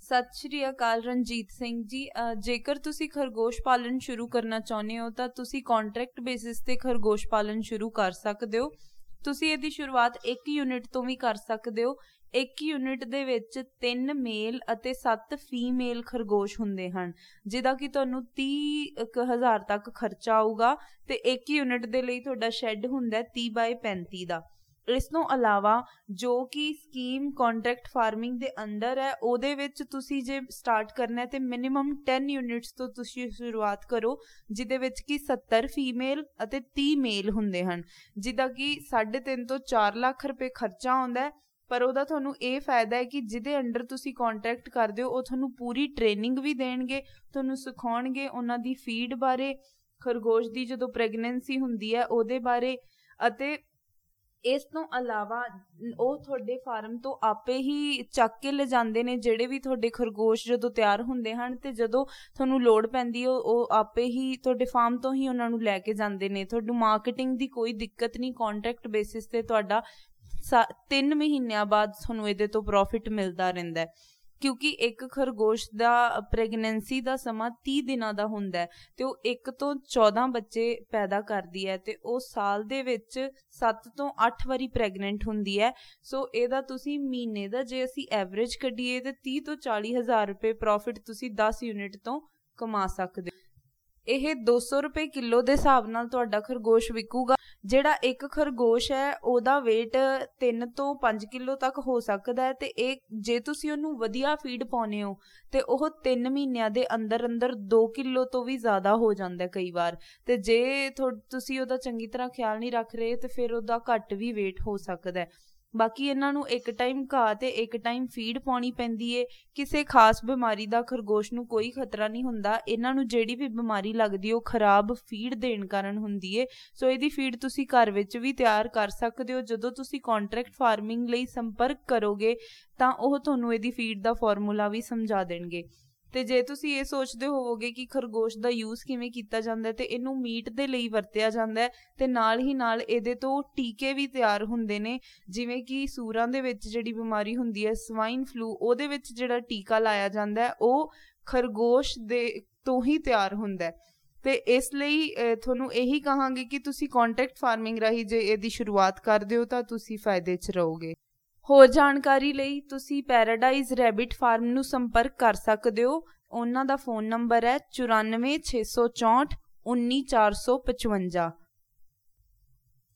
ਸਤਿ ਸ਼੍ਰੀ ਅਕਾਲ ਰਣਜੀਤ ਸਿੰਘ ਜੀ। ਜੇਕਰ ਤੁਸੀਂ ਖਰਗੋਸ਼ ਪਾਲਣ ਸ਼ੁਰੂ ਕਰਨਾ ਚਾਹੁੰਦੇ ਹੋ ਤਾਂ ਤੁਸੀਂ ਕੰਟਰੈਕਟ ਬੇਸਿਸ ਤੇ ਖਰਗੋਸ਼ ਪਾਲਣ ਸ਼ੁਰੂ ਕਰ ਸਕਦੇ ਹੋ। ਤੁਸੀਂ ਇਹਦੀ ਸ਼ੁਰੂਆਤ 1 ਯੂਨਿਟ ਤੋਂ ਵੀ ਕਰ ਸਕਦੇ ਹੋ। 1 ਯੂਨਿਟ ਦੇ ਵਿੱਚ 3 ਮੇਲ ਅਤੇ 7 ਫੀਮੇਲ ਖਰਗੋਸ਼ ਹੁੰਦੇ ਹਨ, ਜਿਹਦਾ ਕਿ ਤੁਹਾਨੂੰ 30,000 ਤੱਕ ਖਰਚਾ ਆਊਗਾ। ਤੇ 1 ਯੂਨਿਟ ਦੇ ਲਈ ਤੁਹਾਡਾ ਸ਼ੈੱਡ ਹੁੰਦਾ 30x35 ਦਾ। ਇਸ ਤੋਂ ਇਲਾਵਾ ਜੋ ਕਿ ਸਕੀਮ ਕੰਟਰੈਕਟ ਫਾਰਮਿੰਗ ਦੇ ਅੰਡਰ ਹੈ, ਉਹਦੇ ਵਿੱਚ ਤੁਸੀਂ ਜੇ ਸਟਾਰਟ ਕਰਨਾ ਤੇ ਮਿਨੀਮਮ 10 ਯੂਨਿਟਸ ਤੋਂ ਤੁਸੀਂ ਸ਼ੁਰੂਆਤ ਕਰੋ, ਜਿਹਦੇ ਵਿੱਚ ਕਿ 70 ਫੀਮੇਲ ਅਤੇ 30 ਮੇਲ ਹੁੰਦੇ ਹਨ, ਜਿਹਦਾ ਕਿ 3.5 ਤੋਂ 4 ਲੱਖ ਰੁਪਏ ਖਰਚਾ ਆਉਂਦਾ। ਪਰ ਉਹਦਾ ਤੁਹਾਨੂੰ ਇਹ ਫਾਇਦਾ ਹੈ ਕਿ ਜਿਹਦੇ ਅੰਡਰ ਤੁਸੀਂ ਕੰਟਰੈਕਟ ਕਰਦੇ ਹੋ ਉਹ ਤੁਹਾਨੂੰ ਪੂਰੀ ਟ੍ਰੇਨਿੰਗ ਵੀ ਦੇਣਗੇ, ਤੁਹਾਨੂੰ ਸਿਖਾਉਣਗੇ ਉਹਨਾਂ ਦੀ ਫੀਡ ਬਾਰੇ, ਖਰਗੋਸ਼ ਦੀ ਜਦੋਂ ਪ੍ਰੈਗਨੈਂਸੀ ਹੁੰਦੀ ਹੈ ਉਹਦੇ ਬਾਰੇ। ਅਤੇ ਇਸ ਤੋਂ ਇਲਾਵਾ ਉਹ ਤੁਹਾਡੇ ਫਾਰਮ ਤੋਂ ਆਪੇ ਹੀ ਚੱਕ ਕੇ ਲਿਜਾਂਦੇ ਨੇ ਜਿਹੜੇ ਵੀ ਤੁਹਾਡੇ ਖਰਗੋਸ਼ ਜਦੋਂ ਤਿਆਰ ਹੁੰਦੇ ਹਨ, ਤੇ ਜਦੋਂ ਤੁਹਾਨੂੰ ਲੋੜ ਪੈਂਦੀ ਹੈ ਉਹ ਆਪੇ ਹੀ ਤੁਹਾਡੇ ਫਾਰਮ ਤੋਂ ਹੀ ਉਹਨਾਂ ਨੂੰ ਲੈ ਕੇ ਜਾਂਦੇ ਨੇ। ਤੁਹਾਨੂੰ ਮਾਰਕੀਟਿੰਗ ਦੀ ਕੋਈ ਦਿੱਕਤ ਨਹੀਂ। ਕੰਟਰੈਕਟ ਬੇਸਿਸ ਤੇ ਤੁਹਾਡਾ 3 ਮਹੀਨਿਆਂ ਬਾਅਦ ਤੁਹਾਨੂੰ ਇਹਦੇ ਤੋਂ ਪ੍ਰੋਫਿਟ ਮਿਲਦਾ ਰਹਿੰਦਾ, ਕਿਉਂਕਿ ਇੱਕ ਖਰਗੋਸ਼ ਦਾ ਪ੍ਰੈਗਨੈਂਸੀ ਦਾ ਸਮਾਂ 30 ਦਿਨਾਂ ਦਾ ਹੁੰਦਾ ਹੈ ਤੇ ਉਹ 1 ਤੋਂ 14 ਬੱਚੇ ਪੈਦਾ ਕਰਦੀ ਹੈ ਤੇ ਉਹ ਸਾਲ ਦੇ ਵਿੱਚ 7 ਤੋਂ 8 ਵਾਰੀ ਪ੍ਰੈਗਨੈਂਟ ਹੁੰਦੀ ਹੈ। ਸੋ ਇਹਦਾ ਤੁਸੀਂ ਮਹੀਨੇ ਦਾ ਜੇ ਅਸੀਂ ਐਵਰੇਜ ਕੱਢੀਏ ਤੇ 30 ਤੋਂ 40 ਹਜ਼ਾਰ ਰੁਪਏ ਪ੍ਰੋਫਿਟ ਤੁਸੀਂ 10 ਯੂਨਿਟ ਤੋਂ ਕਮਾ ਸਕਦੇ ਹੋ। ਇਹ 200 ਰੁਪਏ ਕਿਲੋ ਦੇ ਹਿਸਾਬ ਨਾਲ ਤੁਹਾਡਾ ਖਰਗੋਸ਼ ਵਿਕੂਗਾ। ਜਿਹੜਾ ਇੱਕ ਖਰਗੋਸ਼ ਹੈ ਉਹਦਾ weight 3 ਤੋਂ 5 ਕਿਲੋ ਤੱਕ ਹੋ ਸਕਦਾ ਹੈ, ਤੇ ਇਹ ਜੇ ਤੁਸੀਂ ਉਹਨੂੰ ਵਧੀਆ ਫੀਡ ਪਾਉਂਦੇ ਹੋ ਤੇ ਉਹ 3 ਮਹੀਨਿਆਂ ਦੇ ਅੰਦਰ 2 ਕਿਲੋ ਤੋਂ ਵੀ ਜ਼ਿਆਦਾ ਹੋ ਜਾਂਦਾ ਕਈ ਵਾਰ। ਤੇ ਜੇ ਤੁਸੀਂ ਉਹਦਾ ਚੰਗੀ ਤਰ੍ਹਾਂ ਖਿਆਲ ਨਹੀਂ ਰੱਖ ਰਹੇ ਤੇ ਫਿਰ ਉਹਦਾ ਘੱਟ ਵੀ weight ਹੋ ਸਕਦਾ ਹੈ। ਬਾਕੀ ਇਹਨਾਂ ਨੂੰ ਇੱਕ ਟਾਈਮ ਘਾਹ ਤੇ ਇੱਕ ਟਾਈਮ ਫੀਡ ਪਾਉਣੀ ਪੈਂਦੀ ਏ। ਕਿਸੇ ਖਾਸ ਬਿਮਾਰੀ ਦਾ ਖਰਗੋਸ਼ ਨੂੰ ਕੋਈ ਖਤਰਾ ਨਹੀਂ ਹੁੰਦਾ। ਇਹਨਾਂ ਨੂੰ ਜਿਹੜੀ ਵੀ ਬਿਮਾਰੀ ਲੱਗਦੀ ਉਹ ਖਰਾਬ ਫੀਡ ਦੇਣ ਕਾਰਨ ਹੁੰਦੀ ਏ। ਸੋ ਇਹਦੀ ਫੀਡ ਤੁਸੀਂ ਘਰ ਵਿੱਚ ਵੀ ਤਿਆਰ ਕਰ ਸਕਦੇ ਹੋ। ਜਦੋਂ ਤੁਸੀਂ ਕੰਟਰੈਕਟ ਫਾਰਮਿੰਗ ਲਈ ਸੰਪਰਕ ਕਰੋਗੇ ਤਾਂ ਉਹ ਤੁਹਾਨੂੰ ਇਹਦੀ ਫੀਡ ਦਾ ਫਾਰਮੂਲਾ ਵੀ ਸਮਝਾ ਦੇਣਗੇ। ਤੇ ਜੇ ਤੁਸੀਂ ਇਹ ਸੋਚਦੇ ਹੋਵੋਗੇ ਕਿ ਖਰਗੋਸ਼ ਦਾ ਯੂਜ਼ ਕਿਵੇਂ ਕੀਤਾ ਜਾਂਦਾ ਤੇ ਇਹਨੂੰ ਮੀਟ ਦੇ ਲਈ ਵਰਤਿਆ ਜਾਂਦਾ ਹੈ, ਤੇ ਨਾਲ ਹੀ ਨਾਲ ਇਹਦੇ ਤੋਂ ਟੀਕੇ ਵੀ ਤਿਆਰ ਹੁੰਦੇ ਨੇ, ਜਿਵੇਂ ਕਿ ਸੂਰਾਂ ਦੇ ਵਿੱਚ ਜਿਹੜੀ ਬਿਮਾਰੀ ਹੁੰਦੀ ਹੈ ਸਵਾਈਨ ਫਲੂ, ਉਹਦੇ ਵਿੱਚ ਜਿਹੜਾ ਟੀਕਾ ਲਾਇਆ ਜਾਂਦਾ ਉਹ ਖਰਗੋਸ਼ ਦੇ ਤੋਂ ਹੀ ਤਿਆਰ ਹੁੰਦਾ। ਤੇ ਇਸ ਲਈ ਤੁਹਾਨੂੰ ਇਹੀ ਕਹਾਂਗੇ ਕਿ ਤੁਸੀਂ ਕੰਟਰੈਕਟ ਫਾਰਮਿੰਗ ਰਾਹੀਂ ਜੇ ਇਹਦੀ ਸ਼ੁਰੂਆਤ ਕਰਦੇ ਹੋ ਤਾਂ ਤੁਸੀਂ ਫਾਇਦੇ 'ਚ ਰਹੋਗੇ। ਹੋਰ ਜਾਣਕਾਰੀ ਲਈ ਤੁਸੀਂ ਪੈਰਾਡਾਈਜ਼ ਰੈਬਿਟ ਫਾਰਮ ਨੂੰ ਸੰਪਰਕ ਕਰ ਸਕਦੇ ਹੋ। ਉਹਨਾਂ ਦਾ ਫੋਨ ਨੰਬਰ ਹੈ 94 664 19 455।